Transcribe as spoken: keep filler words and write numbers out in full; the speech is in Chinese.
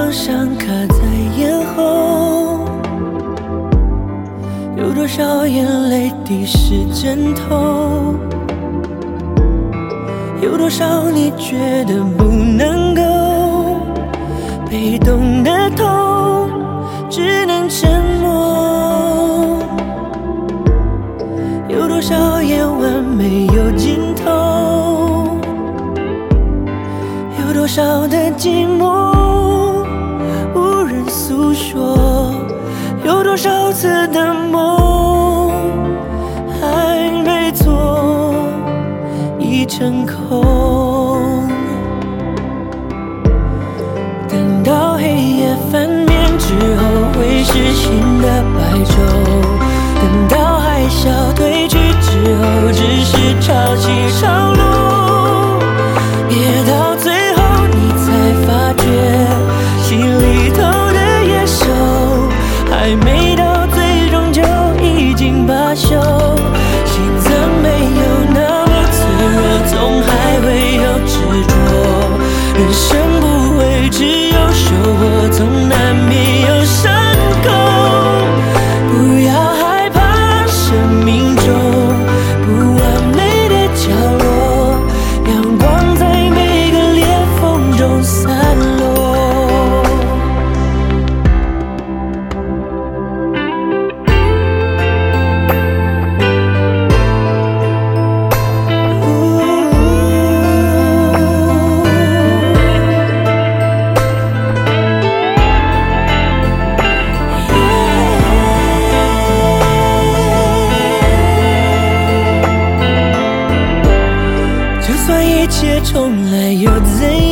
多伤卡在咽喉，有多少眼泪滴湿枕头，有多少你觉得不能够，被动的痛只能沉默，有多少夜晚没有尽头，有多少的寂寞无人诉说，有多少次的梦还没做已成空。等到黑夜翻面之后会是新的白昼，等到海啸退去之后只是潮起潮落，别到最后你才发觉心里头的野兽还没到最终就已经罢休，心脏没有那么脆弱，总还会有执着，人生不会只有收获，总难免有伤口，不要害怕生命中不完美的角落，阳光在每个裂缝中散落。就算一切重来又怎